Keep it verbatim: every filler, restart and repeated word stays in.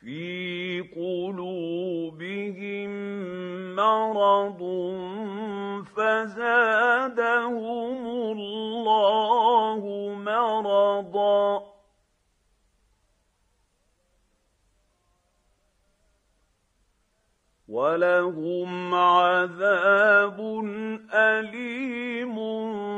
في قلوبهم مرض فزادهم الله مرضا ولهم عذاب أليم